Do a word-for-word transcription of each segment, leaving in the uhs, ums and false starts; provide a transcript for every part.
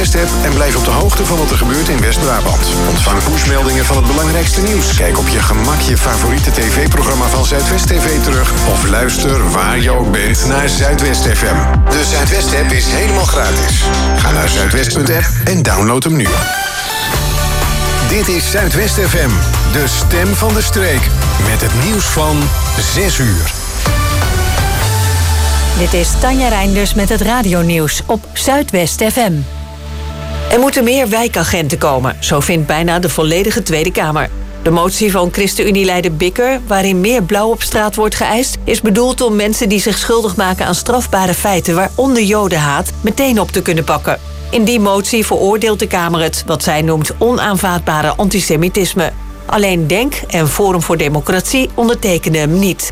Zuidwest-app en blijf op de hoogte van wat er gebeurt in West-Brabant. Ontvang pushmeldingen van het belangrijkste nieuws. Kijk op je gemak je favoriete tv-programma van Zuidwest T V terug of luister waar je ook bent naar Zuidwest F M. De Zuidwest-app is helemaal gratis. Ga naar zuidwest punt app en download hem nu. Dit is Zuidwest F M, de stem van de streek. Met het nieuws van zes uur. Dit is Tanja Reinders met het radionieuws op Zuidwest F M. Er moeten meer wijkagenten komen, zo vindt bijna de volledige Tweede Kamer. De motie van ChristenUnie-leider Bikker, waarin meer blauw op straat wordt geëist, is bedoeld om mensen die zich schuldig maken aan strafbare feiten, waaronder jodenhaat, meteen op te kunnen pakken. In die motie veroordeelt de Kamer het, wat zij noemt onaanvaardbare antisemitisme. Alleen Denk en Forum voor Democratie ondertekenen hem niet.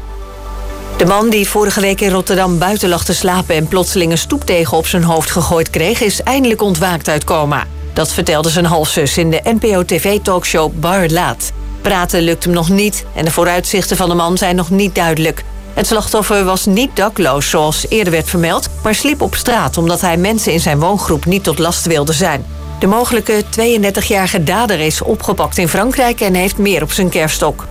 De man die vorige week in Rotterdam buiten lag te slapen en plotseling een stoeptegel op zijn hoofd gegooid kreeg, is eindelijk ontwaakt uit coma. Dat vertelde zijn halfzus in de N P O T V-talkshow Bar Laat. Praten lukt hem nog niet en de vooruitzichten van de man zijn nog niet duidelijk. Het slachtoffer was niet dakloos, zoals eerder werd vermeld, maar sliep op straat omdat hij mensen in zijn woongroep niet tot last wilde zijn. De mogelijke tweeëndertigjarige dader is opgepakt in Frankrijk en heeft meer op zijn kerfstok.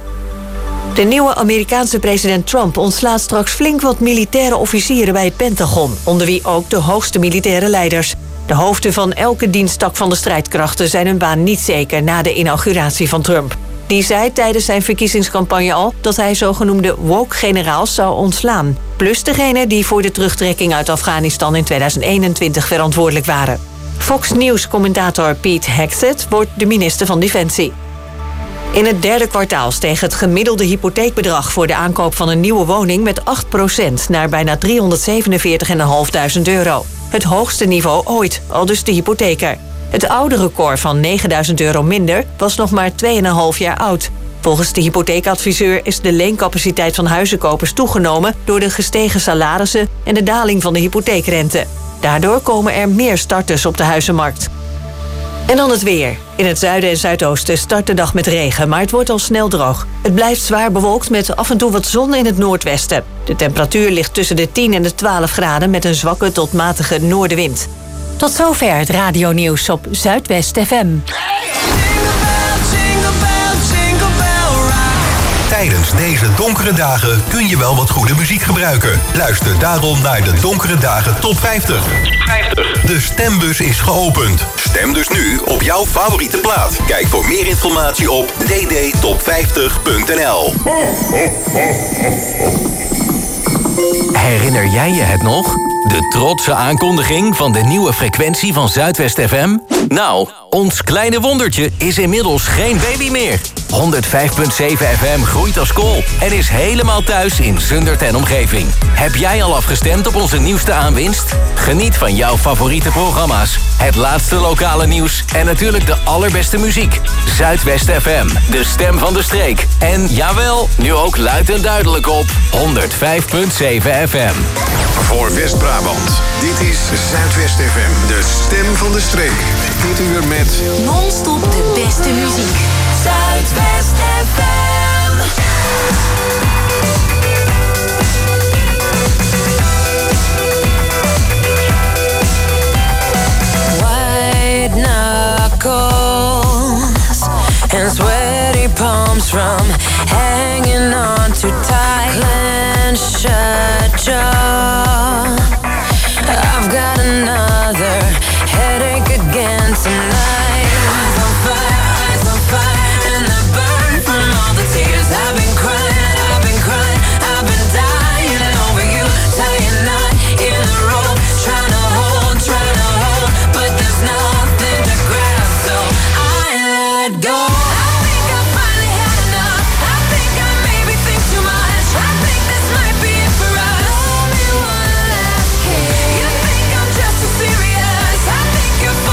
De nieuwe Amerikaanse president Trump ontslaat straks flink wat militaire officieren bij het Pentagon, onder wie ook de hoogste militaire leiders. De hoofden van elke diensttak van de strijdkrachten zijn hun baan niet zeker na de inauguratie van Trump. Die zei tijdens zijn verkiezingscampagne al dat hij zogenoemde woke-generaals zou ontslaan. Plus degene die voor de terugtrekking uit Afghanistan in tweeduizend eenentwintig verantwoordelijk waren. Fox News-commentator Pete Hegseth wordt de minister van Defensie. In het derde kwartaal steeg het gemiddelde hypotheekbedrag voor de aankoop van een nieuwe woning met acht procent naar bijna driehonderdzevenenveertigduizend vijfhonderd euro. Het hoogste niveau ooit, aldus de hypotheker. Het oude record van negenduizend euro minder was nog maar twee komma vijf jaar oud. Volgens de hypotheekadviseur is de leencapaciteit van huizenkopers toegenomen door de gestegen salarissen en de daling van de hypotheekrente. Daardoor komen er meer starters op de huizenmarkt. En dan het weer. In het zuiden en zuidoosten start de dag met regen, maar het wordt al snel droog. Het blijft zwaar bewolkt met af en toe wat zon in het noordwesten. De temperatuur ligt tussen de tien en de twaalf graden met een zwakke tot matige noordenwind. Tot zover het radionieuws op Zuidwest F M. Tijdens deze donkere dagen kun je wel wat goede muziek gebruiken. Luister daarom naar de Donkere Dagen Top vijftig. De stembus is geopend. Stem dus nu op jouw favoriete plaat. Kijk voor meer informatie op d d top vijftig punt n l. Herinner jij je het nog? De trotse aankondiging van de nieuwe frequentie van Zuidwest F M? Nou, ons kleine wondertje is inmiddels geen baby meer. honderdvijf komma zeven F M groeit als kool en is helemaal thuis in Zundert en omgeving. Heb jij al afgestemd op onze nieuwste aanwinst? Geniet van jouw favoriete programma's, het laatste lokale nieuws en natuurlijk de allerbeste muziek. Zuidwest F M, de stem van de streek. En jawel, nu ook luid en duidelijk op honderdvijf komma zeven F M. Voor West-Brabant, dit is Zuidwest F M, de stem van de streek. Dit uur met non-stop de beste muziek. Zuidwest F M. White knuckles and sweaty palms from hanging on too tight. Clenched shut jaw. I've got another headache again tonight. Eyes on fire, eyes on fire, and the burn from all the tears I've been crying, I've been crying, I've been dying over you, tying knot in the rope, trying to hold, trying to hold, but there's nothing to grasp, so I let go. I think I finally had enough. I think I maybe think too much. I think this might be it for us. Only one last kiss. You think I'm just too serious? I think you're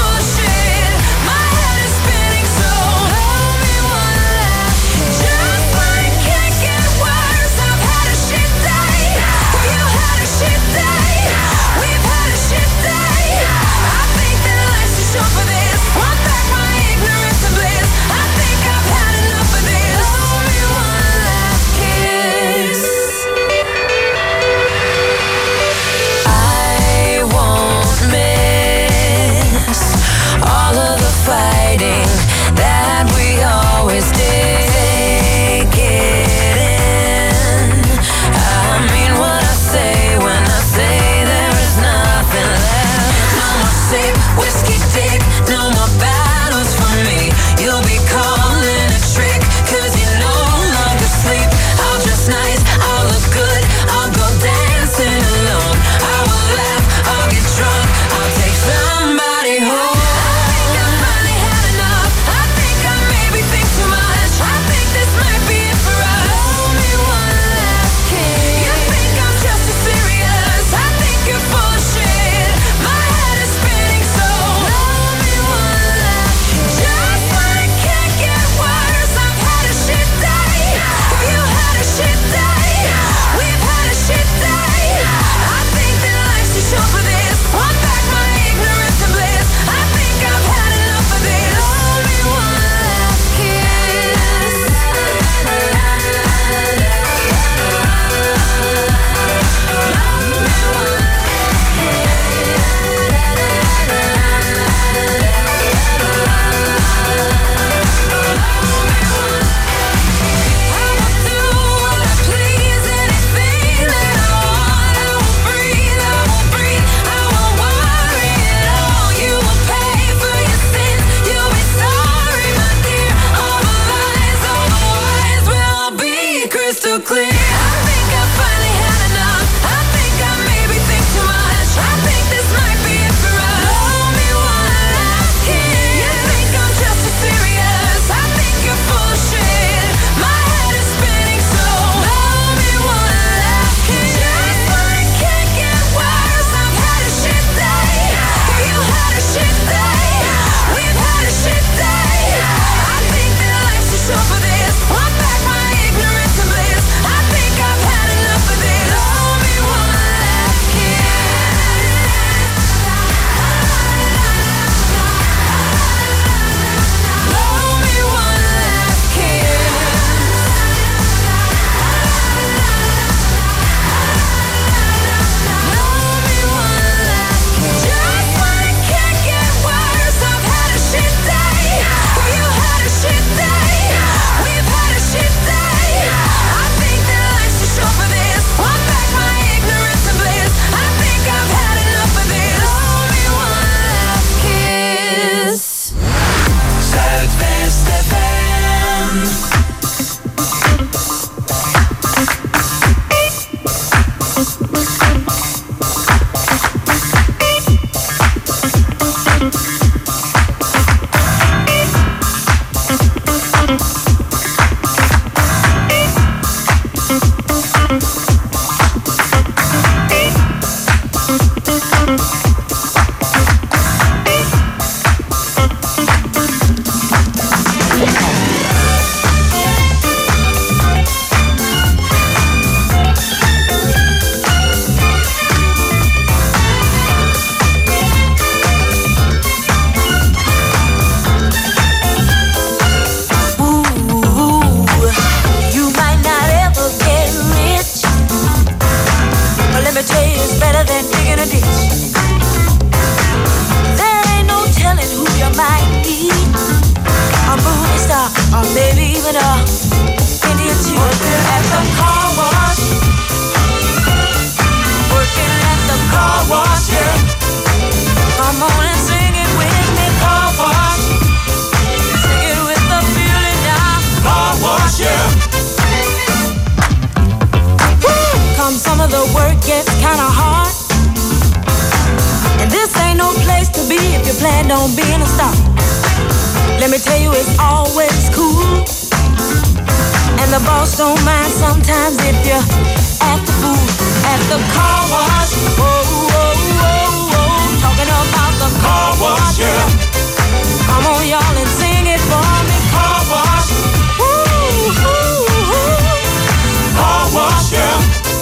depend on being a star. Let me tell you, it's always cool. And the boss don't mind sometimes if you act the fool at the car wash. Whoa, whoa, whoa, whoa. Talking about the car wash, yeah. Come on, y'all, and sing it for me. Car wash. Woo, woo, woo. Car wash, yeah.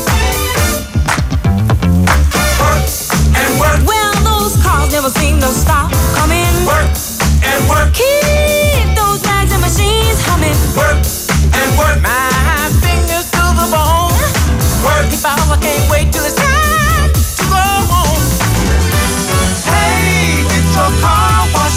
Work and work. Well, those cars never seem to stop coming. Work and work. Keep those rags and machines humming. Work and work. My fingers to the bone. Work. If I can't wait till it's time to go home. Hey, get your car wash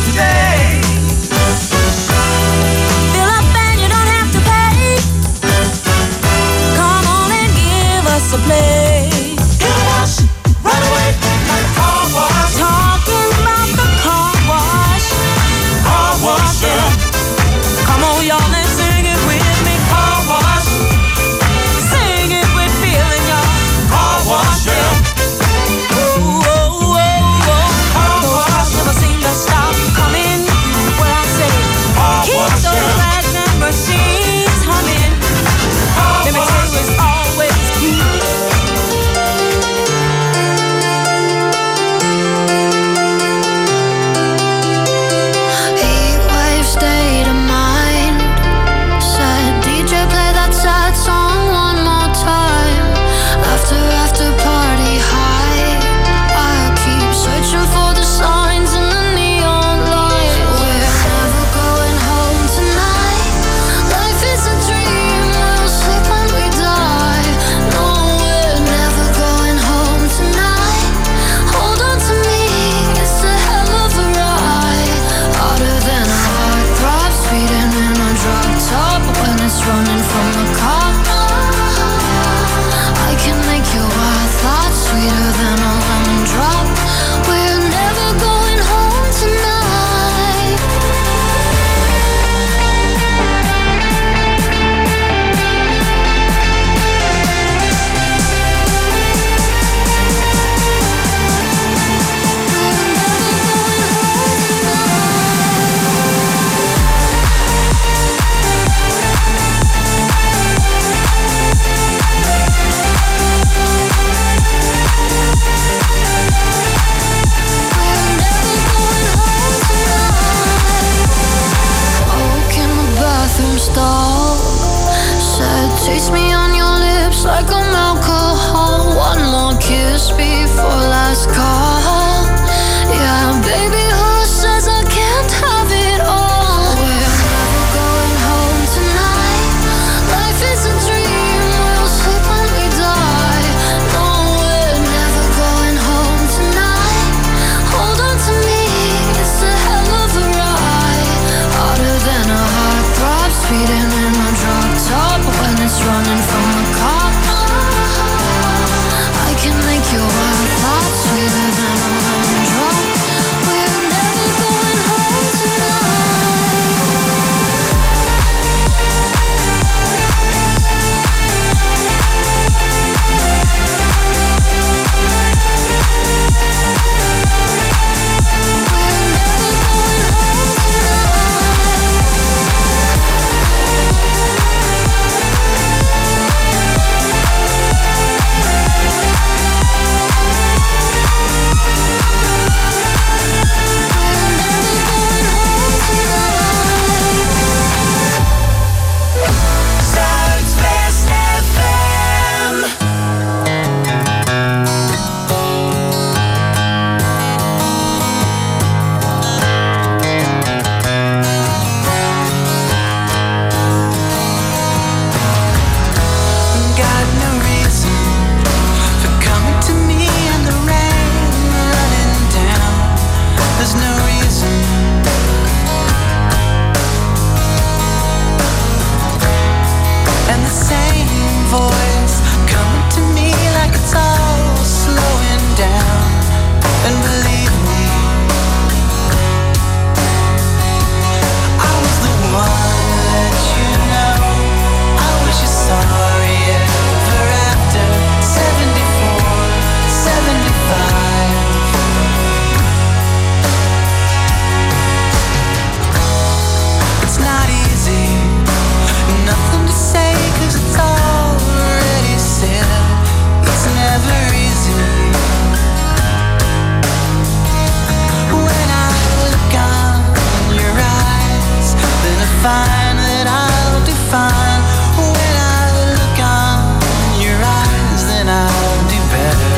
find that I'll do fine. When I look on your eyes, then I'll do better.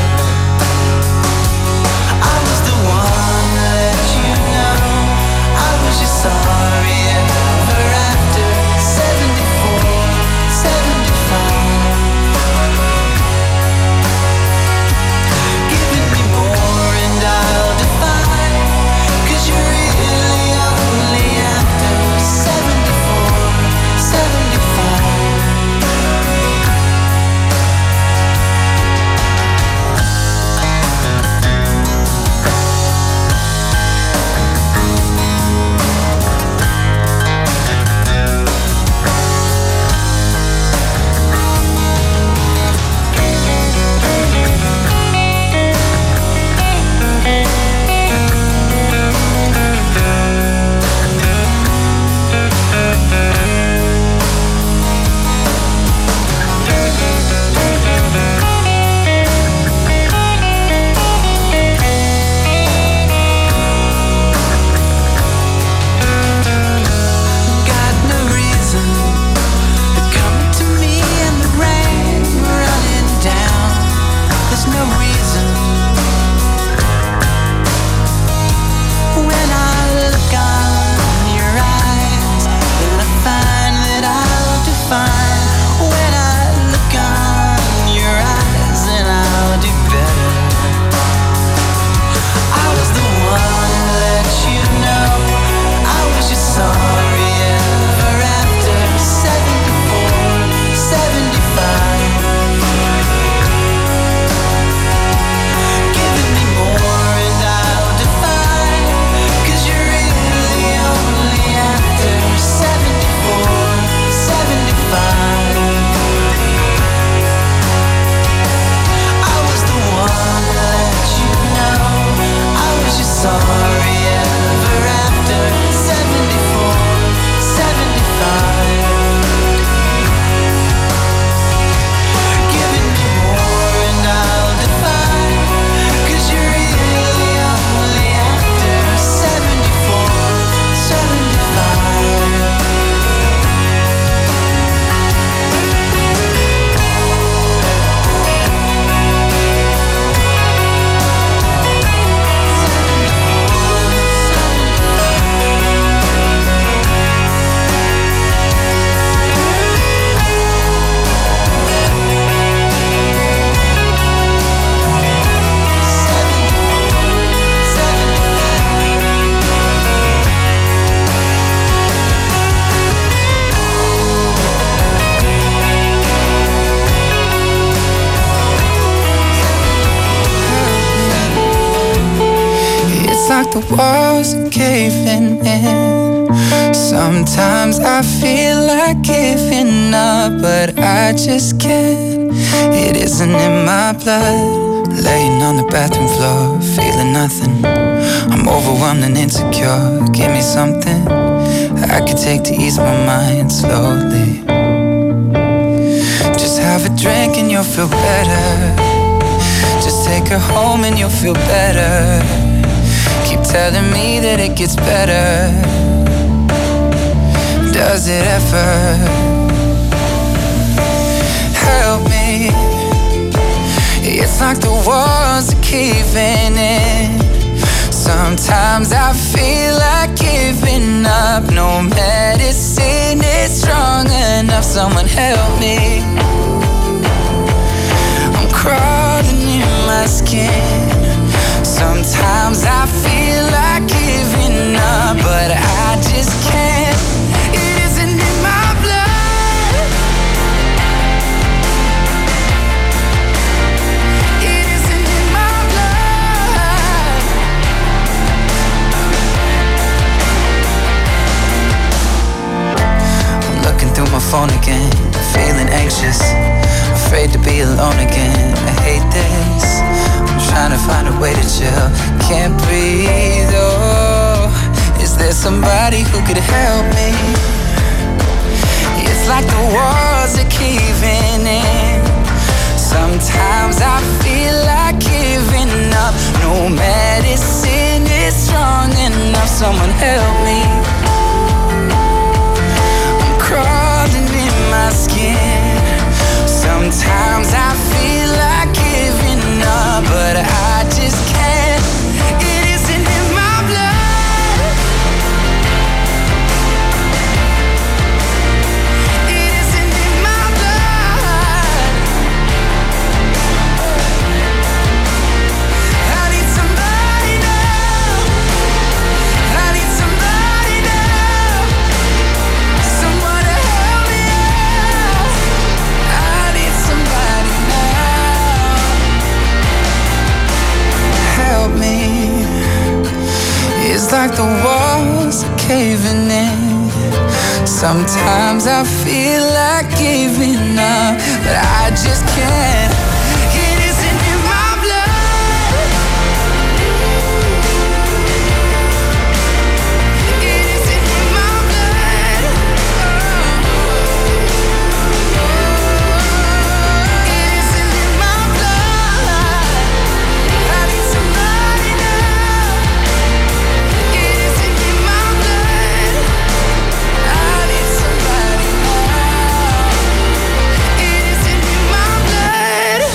I was the one that you know, I was just sorry ever after. Seventy-four, seventy-five, giving me more and I'll define, 'cause you're really only after seventy-four, seventy-five. Got no reason to come to me in the rain running down. There's no reason. When I look on your eyes, then I find that I'll do fine. When I look on your eyes, then I'll do better. I was the one that you know, I was just sorry ever after. Seventy-four, seventy-five, giving me more and I'll define, 'cause you're really only after seventy-four, seventy-five. I was the one that you know, I was just sorry ever after. Seventy-four, seventy-five, giving me more and I'll define, 'cause you're really only after seventy-four, seventy-five. It's like the walls are caving in. Sometimes I feel like giving up, but I just can't. It isn't in my blood. Laying on the bathroom floor, feeling nothing. I'm overwhelmed and insecure. Give me something I could take to ease my mind slowly. Just have a drink and you'll feel better. Just take her home and you'll feel better. Keep telling me that it gets better. Does it ever? Help me. It's like the walls are caving in. Sometimes I feel like giving up. No medicine is strong enough. Someone help me. I'm crawling in my skin. Sometimes I feel like giving up, but I just can't. It isn't in my blood. It isn't in my blood. I'm looking through my phone again, feeling anxious, afraid to be alone again. I hate this. Trying to find a way to chill, can't breathe, oh. Is there somebody who could help me? It's like the walls are caving in. Sometimes I feel like giving up. No medicine is strong enough. Someone help me. Sometimes I feel like giving up, but I just can't. It isn't in my blood. It isn't in my blood. It isn't in my blood. I need somebody now. It isn't in my blood. I need somebody now. It isn't in my blood.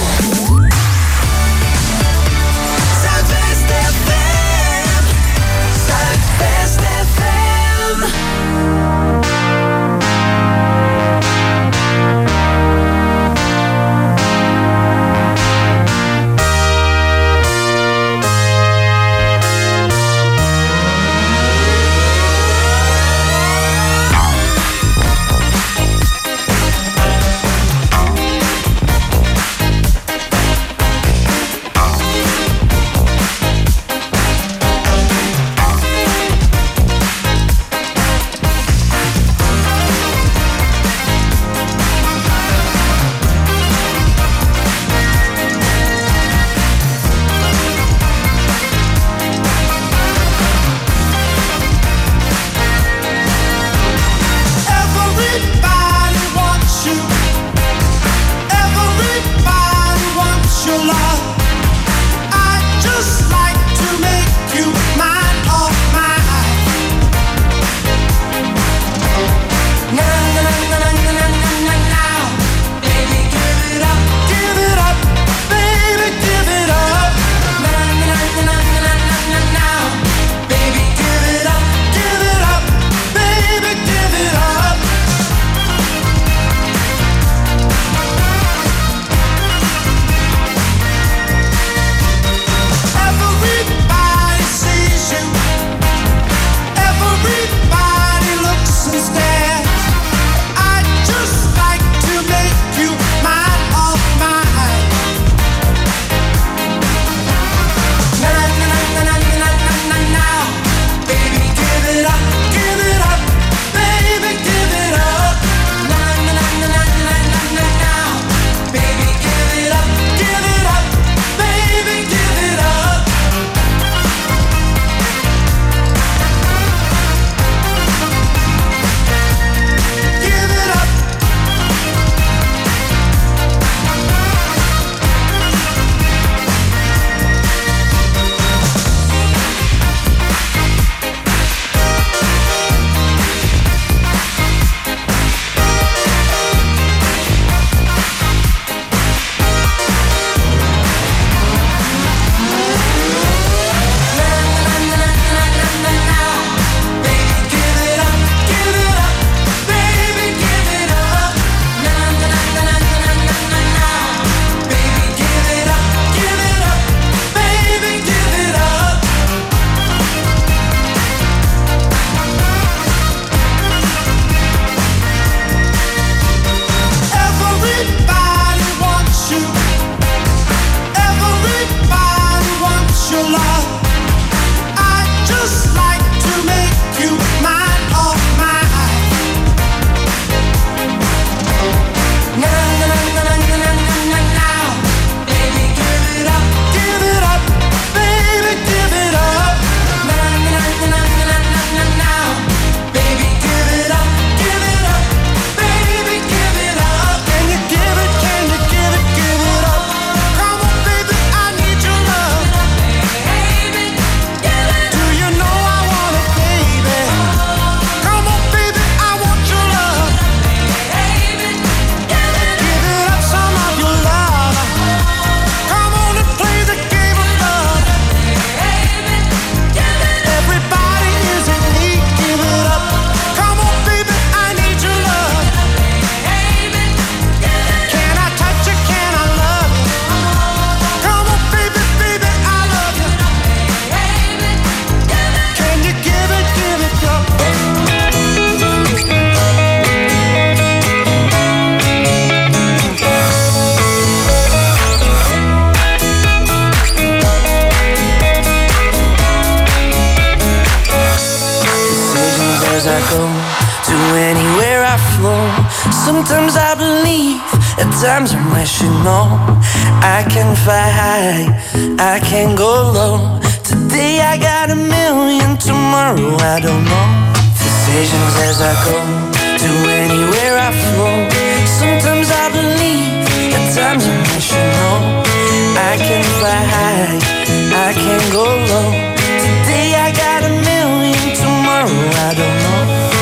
go, to anywhere I flow. Sometimes I believe, at times I wish you know. I can fly high, I can go low. Today I got a million, tomorrow I don't know. Decisions as I go, to anywhere I flow. Sometimes I believe, at times I wish you know. I can fly high, I can go low. Today I got a million, tomorrow I don't know.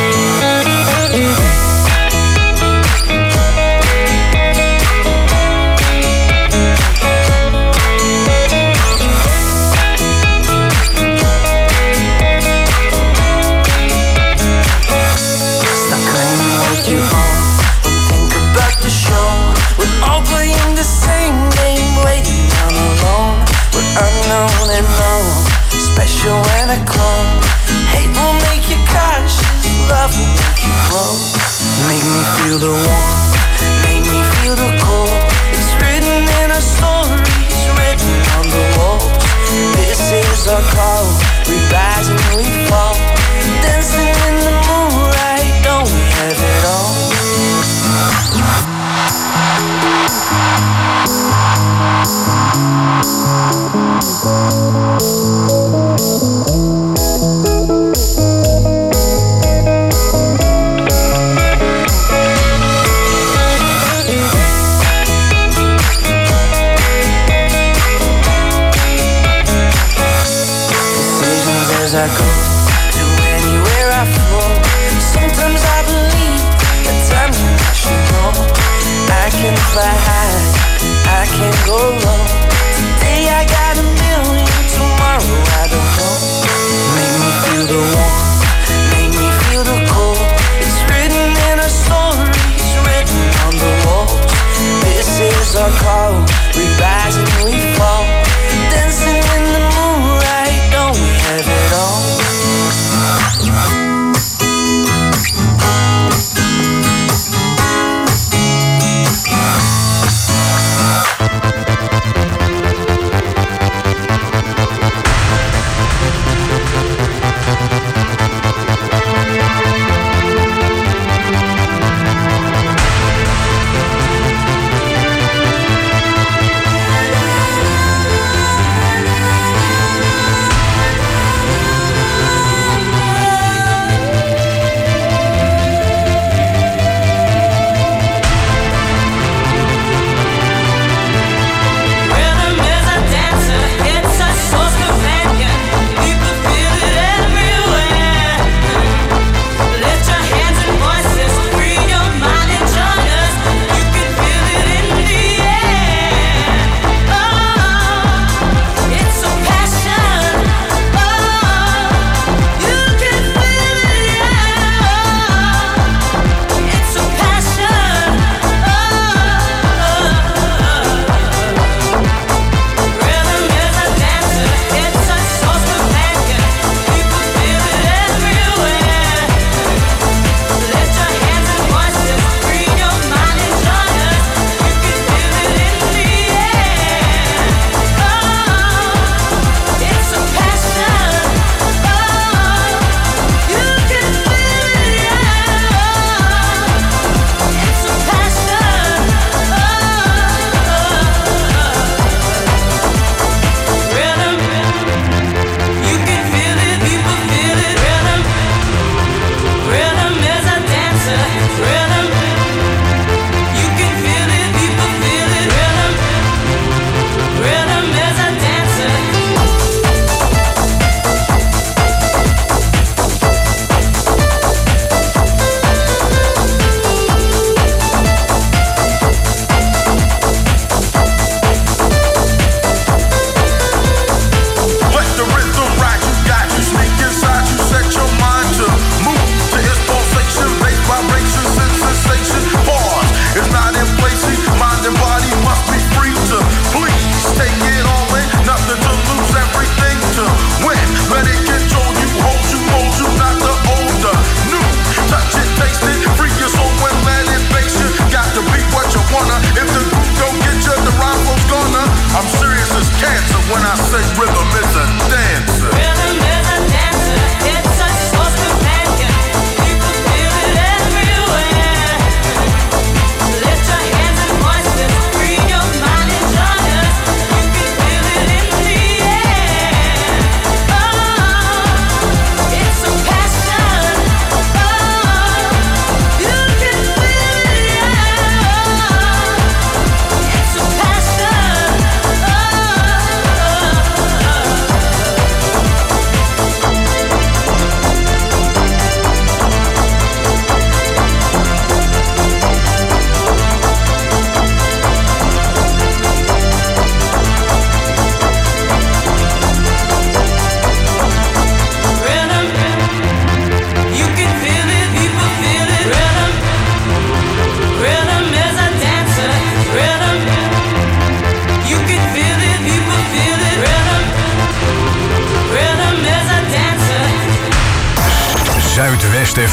Stop claiming what you own, don't think about the show. We're all playing the same game, waiting down alone. We're unknown and known, special and a clone. Hate will make you cry,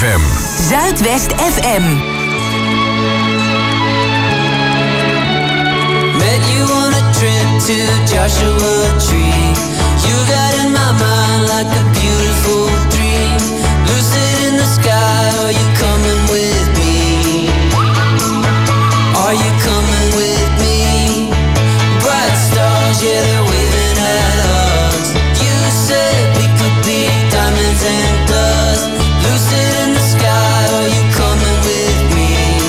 M. Zuidwest F M. Met you on a trip to Joshua Tree. You got in my mind like a beautiful dream. Lucid in the sky, are you coming with me? Are you coming with me? Bright stars, yeah, they're waving at us. You said we could be diamonds and dust. Lucid in the sky, are you coming with me?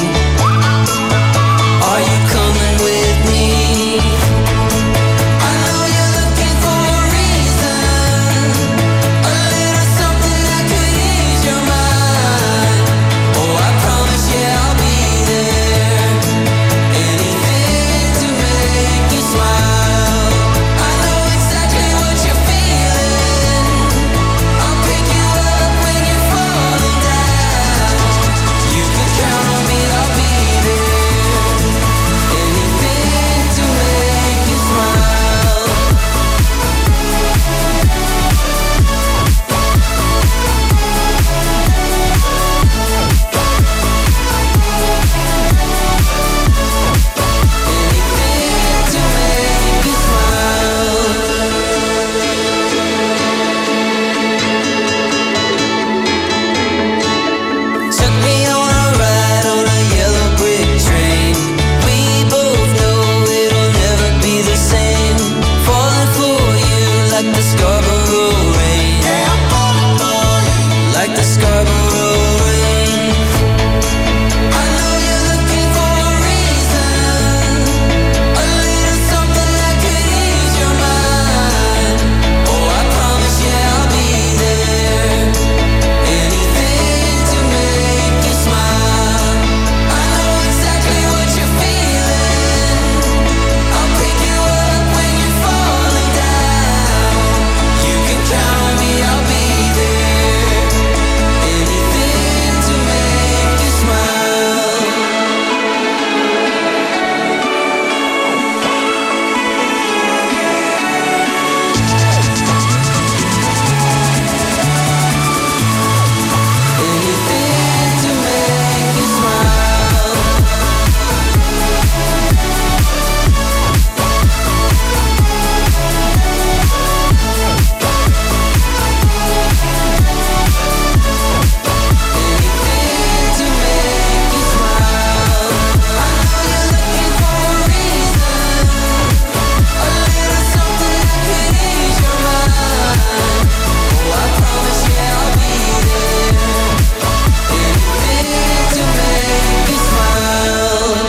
Are you coming with me? I know you're looking for a reason, a little something that could ease your mind. Oh, I promise, yeah, I'll be there. Anything to make you smile. I know exactly what you're feeling. I'll pick you up when you're falling down. You can count on me, I'll be there. Anything to make you smile. Anything to make you smile. Took me on a ride on a yellow brick train. We both know it'll never be the same. Falling for you like the Scarborough rain. Yeah, I'm falling for you like the Scarborough rain. I know you're looking for a reason, a little something that could ease your mind. Oh, I promise, yeah, I'll be there. Anything to make you smile. I know exactly what you're feeling. I'll pick you up when you're falling down. You can count on me, I'll be there. Anything to make you smile. Anything to make you smile. Anything to make you smile. I know you're looking for a reason, a little something that could ease your mind. Oh, I promise, yeah, I'll be there. Anything to make you smile.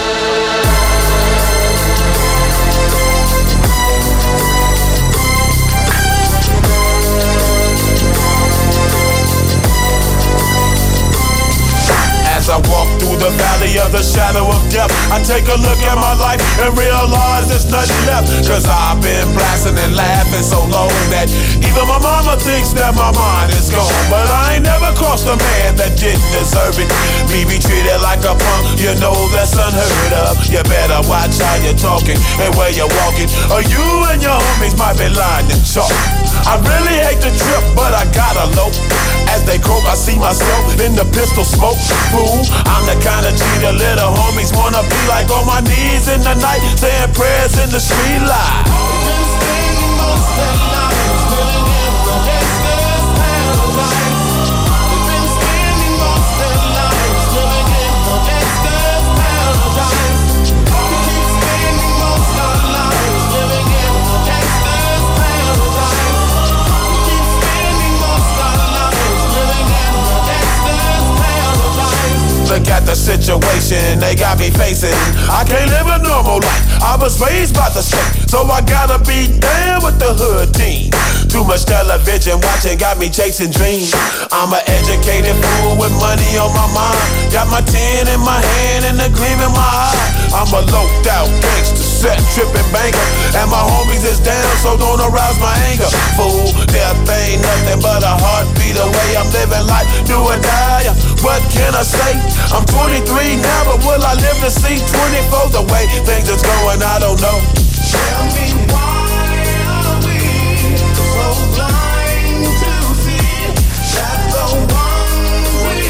As I walk through the valley of the shadow of death, I take a look at my life and realize there's nothing left. Cause I've been blasting and laughing so long that even my mama thinks that my mind is gone. But I ain't never crossed a man that didn't deserve it. Me be treated like a punk, you know that's unheard of. You better watch how you're talking and where you're walking, or you and your homies might be lying to chalk. I really hate the trip, but I gotta low. As they croak, I see myself in the pistol smoke. Fool, I'm the kind of G the little homies wanna be like, on my knees in the night, saying prayers in the street light. Been spending most of their lives living in the gangster's paradise. They've been spending most of their lives living in the gangster's paradise. We keep spending most of our lives living in the gangster's paradise. We keep spending most of our lives living in the gangster's paradise. Look at the situation they got me facing. I can't live a normal life. I was raised by the state, so I gotta be down with the hood team. Too much television watching got me chasing dreams. I'm an educated fool with money on my mind. Got my tin in my hand and a gleam in my eye. I'm a loped out gangster, set tripping banker, and my homies is down, so don't arouse my anger. Fool, death ain't nothing but a heartbeat away. I'm living life, do or die. What can I say? I'm twenty-three now, but will I live to see twenty-four? The way things is going, I don't know. Tell me why are we so blind to see that the ones we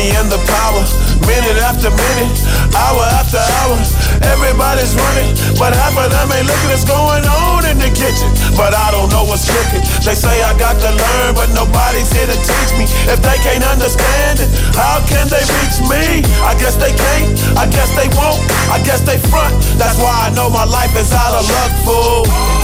money and the power. Minute after minute, hour after hour. Everybody's running, but half of them ain't looking what's going on in the kitchen. But I don't know what's cooking. They say I got to learn, but nobody's here to teach me. If they can't understand it, how can they reach me? I guess they can't, I guess they won't, I guess they front. That's why I know my life is out of luck, fool.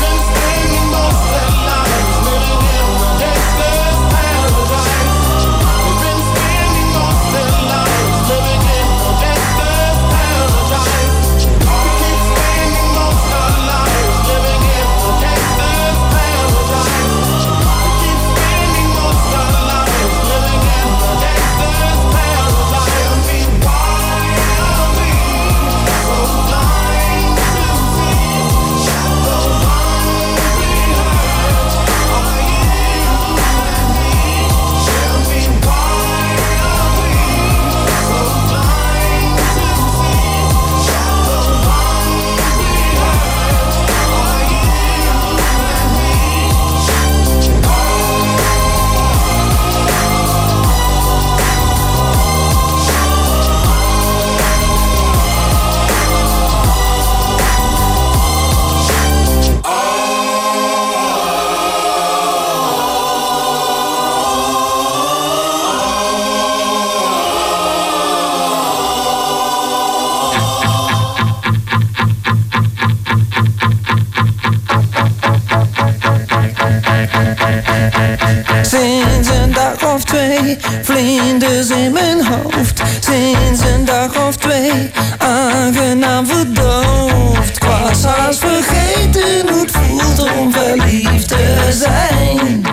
Sinds een dag of twee, vlinders in mijn hoofd. Sinds een dag of twee, aangenaam verdoofd. Ik was haast vergeten hoe het voelt om verliefd te zijn.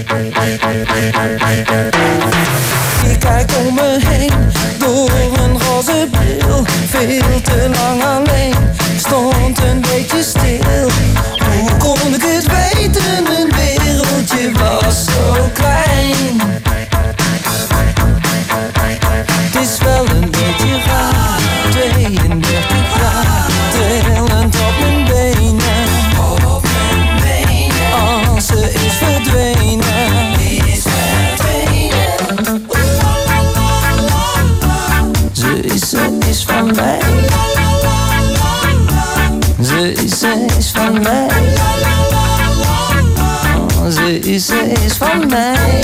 Ik kijk om me heen, door een roze bril. Veel te lang alleen, stond een beetje stil. Hoe kon ik het weten, mijn wereldje was zo klein. Het is wel een beetje raar, tweeëndertig jaar, trillend op mijn benen. Op mijn benen. Als ze is verdwenen, is verdwenen. Ze is, ze is van mij. Ze is, ze is van mij. Oh, ze is, ze is van mij.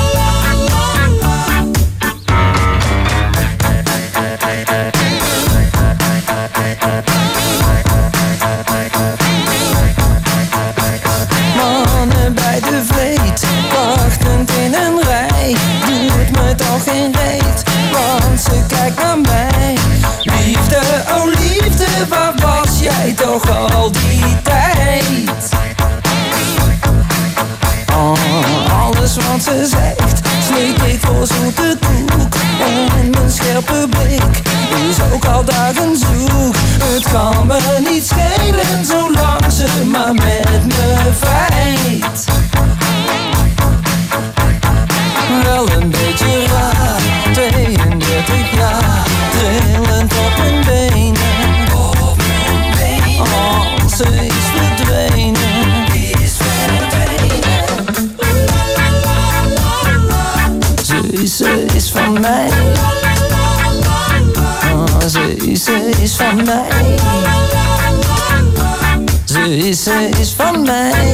Mannen bij de vleet, wachtend in een rij. Doet me toch geen reet, want ze kijkt naar mij. Liefde, oh liefde, waar was jij toch al die tijd? Oh, alles wat ze zegt, slik ik voor zoete koek. En mijn scherpe blik is ook al dagen zoek. Het kan me niet schelen, zolang ze maar met me vrijt. Wel een beetje raar, tweeëndertig jaar, trillend op mijn benen. Op mijn benen. Oh, ze is verdwenen. Is verdwenen. Ze is, ze is van mij. Oh, ze is, ze is van mij. Ze is, ze is van mij.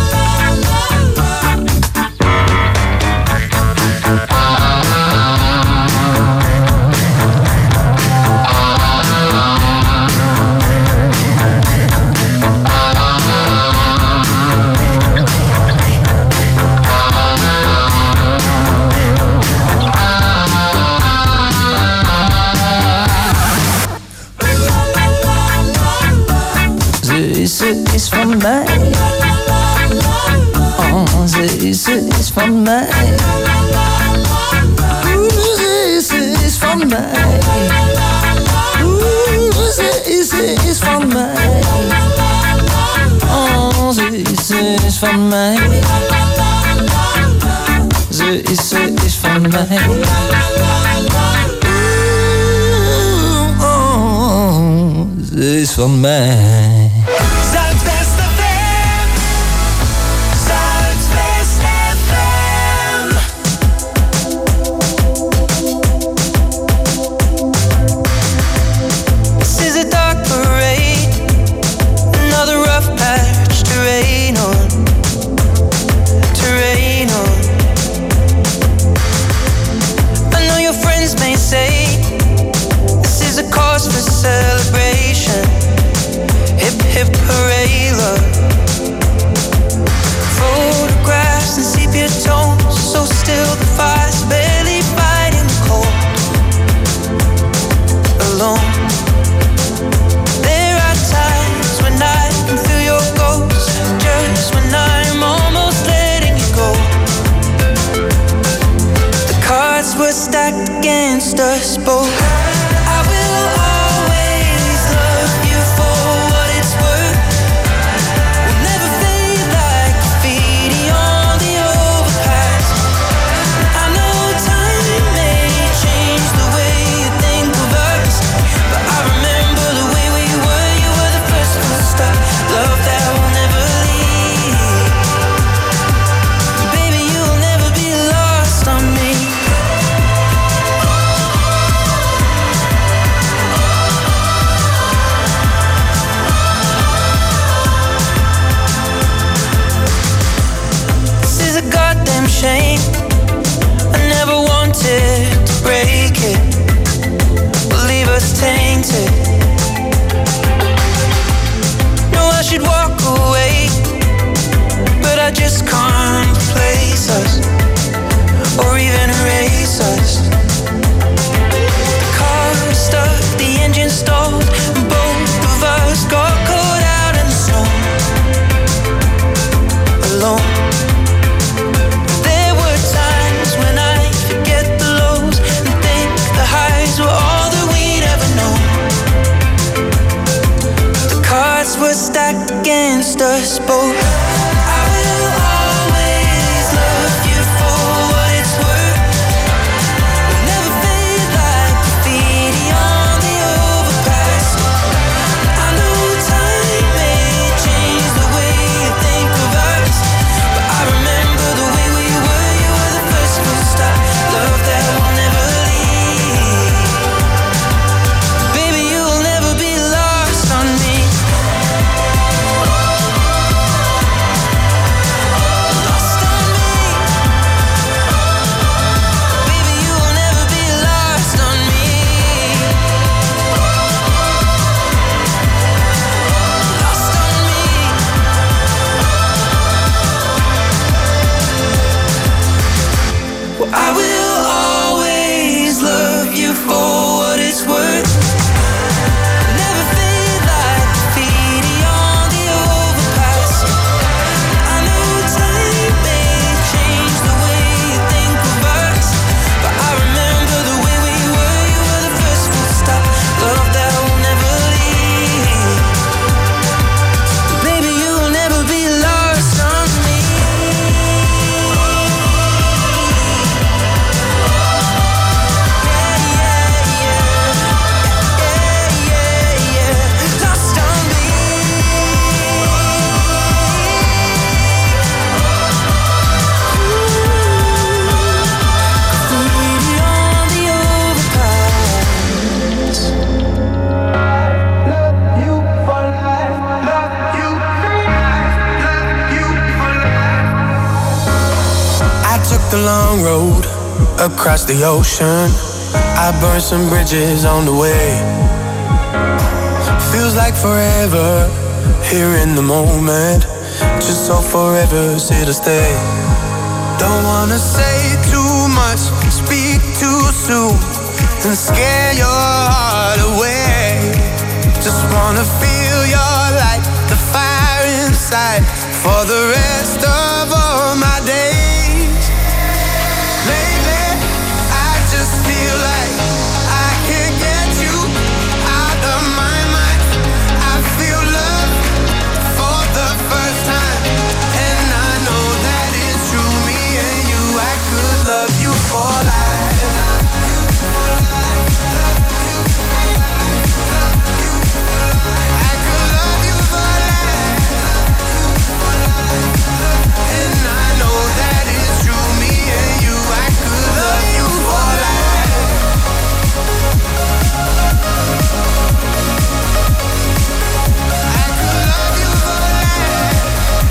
Ze is van mij. Oh, ze is, ze is van mij. Oeh, ze is, ze is van mij. Oeh, ze is, ze is van mij. Oh, ze is, ze is van mij. Ze is, ze is van mij. Oeh, oh, ze is van mij. stacked against us both. I will always love you for what it's worth. We'll never fade like graffiti on the overpass. I know time may change the way you think of us, but I remember the way we were. You were the first one to start. Love that will never leave. Baby, you'll never be lost on me. This is a goddamn shame. I never wanted to break it, but leave us tainted. No, I should walk away, but I just can't replace us or even erase us. The car stuck, the engine stalled, and both of us got caught out in the snow, alone. There were times when I forget the lows and think the highs were all that we'd ever known. The cards were stacked against us both. I will always love you for what it's worth. We'll never fade like graffiti on the overpass. I know time may change the way you think of us, but I remember the way we were. You were the first one to start. Love that will never leave. Baby, you'll never be lost on me. Lost on me. Baby, you'll never be lost on me. Lost on me. Well, I will always love you for what it's worth. Never fade like graffiti on the overpass. I know time may change the way you think of us, but I remember the way we were. You were the first one to stop. Love that will never leave. Baby, you'll never be lost on me. Lost on me. Graffiti on the overpass. Love you for life. Love you for life. Love you for life. I took the long road across the ocean. I burned some bridges on the way. Feels like forever here in the moment. Just so forever's here to stay. Don't wanna say too much, speak too soon, and scare your heart away. Just wanna feel your light, the fire inside, for the rest of all my days. Lately, I just feel like I can't get you out of my mind. I feel love for the first time, and I know that it's true. Me and you, I could love you for life. I could love you for life. And I know that it's true. Me and you, I could love you for life. I could love you for life.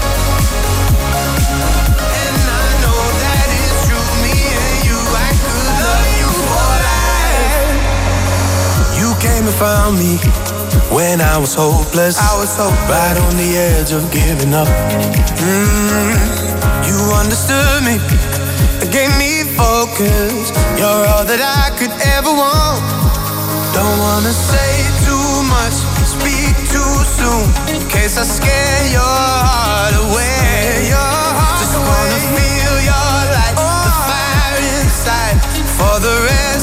And I know that it's true. Me and you, I could love you for life. You came and found me when I was hopeless. I was so right on the edge of giving up. Mm, you understood me and gave me focus. You're all that I could ever want. Don't wanna say too much, speak too soon, in case I scare your heart away. Your heart Just away. Wanna feel your light, oh. The fire inside, for the rest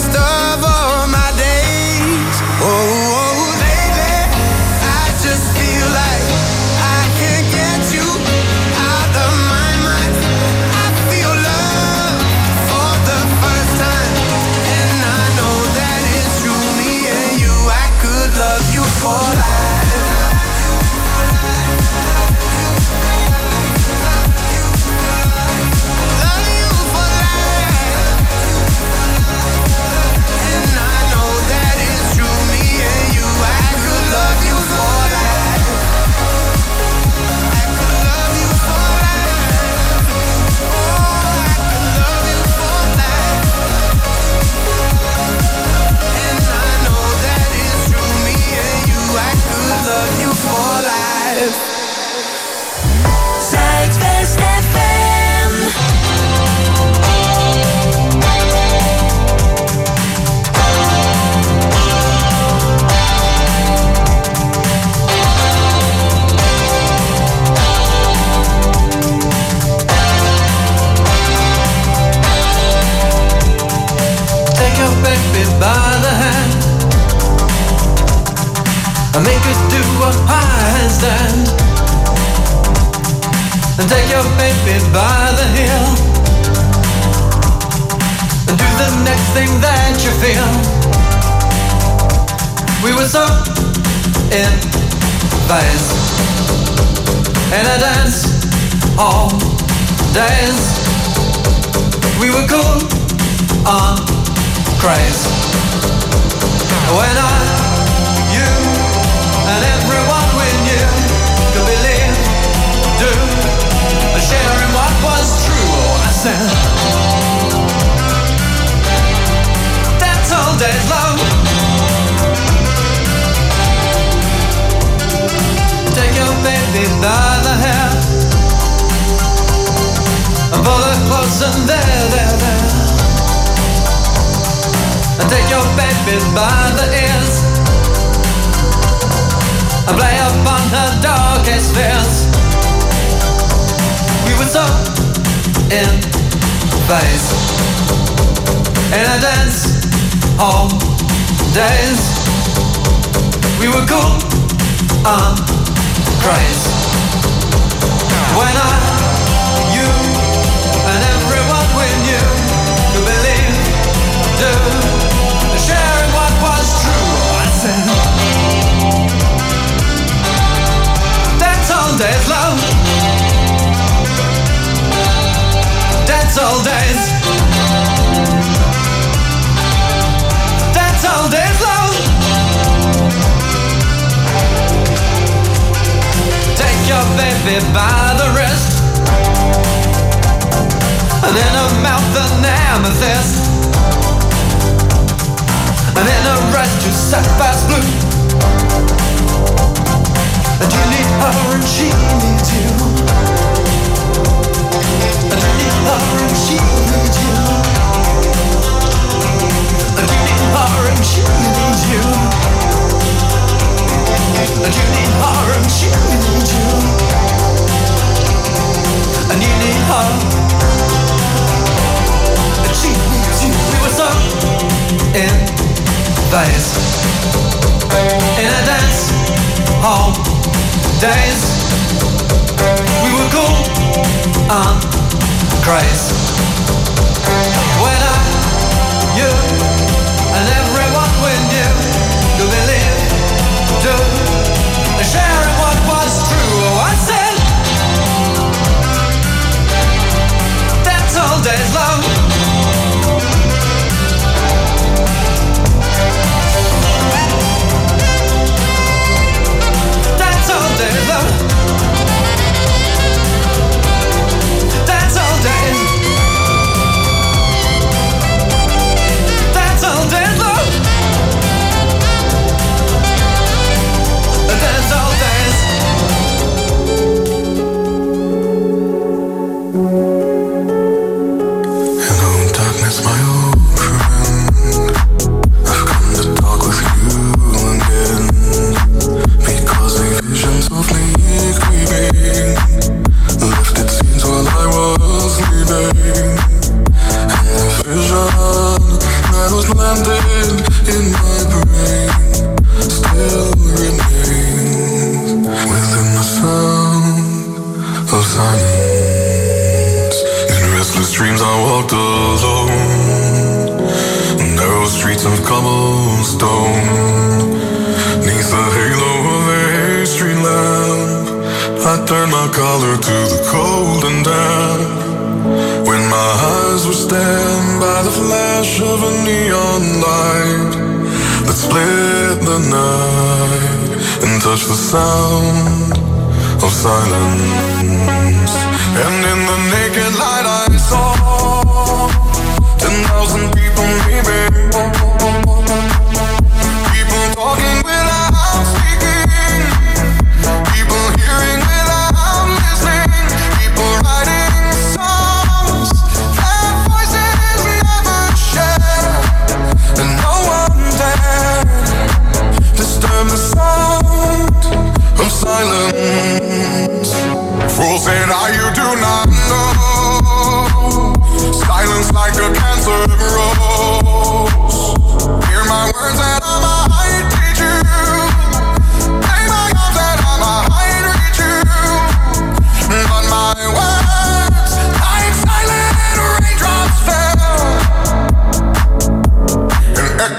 baby by the hand and make her do a handstand, and take your baby by the heel and do the next thing that you feel. We were so in phase in a dance all days. We were cool on craze when I, you, and everyone we knew could believe, do, sharing what was true. Oh, I said, that's all days long. Take your baby by the hair and pull her close and there, there, there, and take your baby by the ears and play upon her darkest fears. We were so in phase in a dance all days. We were cool on craze when I, you, and everyone we knew could believe, do, sharing what was true. I said, that's all days long. That's all days. That's all days long. Take your baby by the wrist and in her mouth an amethyst, and in her eyes two sapphires blue. And you need her and she needs you, and you need her and she needs you, and you need her and she needs you, and you need her and she needs you, and you need her and she needs you. We were so in phase in a dance hall days. We were cool on craze when I, you, and everyone we knew could believe, do, sharing what was true. Oh, I said, that's all days long. That's all days long. That's all days. That's all days long. That's all days. Hello, darkness, my old friend. I've come to talk with you again, because a vision softly creeping left its scenes while I was sleeping, and the vision that was landed in my brain still remains within the sound of silence. In restless dreams I walked alone, narrow streets of cobblestone, neath the halo of a street lamp. I turned my collar to the cold and damp, when my eyes were stabbed by the flash of a neon light that split the night and touched the sound of silence. And in the naked light I saw ten thousand people leaving, people talking without speaking, people hearing without listening, people writing songs that voices never shared, and no one dared disturb the sound of silence. Fools say now you do not know, silence like a cancer grows.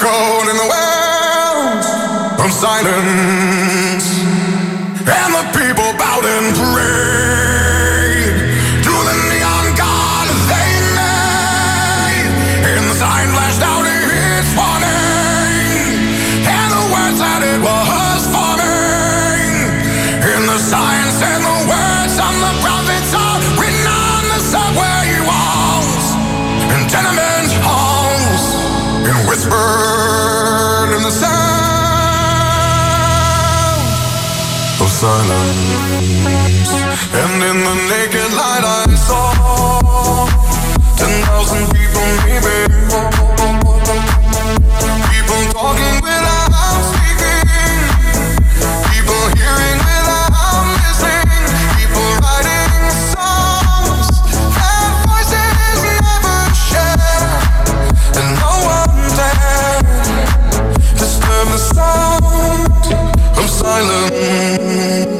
echoed in the wells of silence, and the people bowed and prayed to the neon god they made. And the sign flashed out its warning, and the words that it was forming. And the sign said the words of the prophets are written on the subway walls and tenement halls, and whispered in the sound of silence. And in the naked light I saw ten thousand people maybe, people talking without speaking, people hearing without listening, people writing songs that voices never share, and no one dared disturb the sound of silence.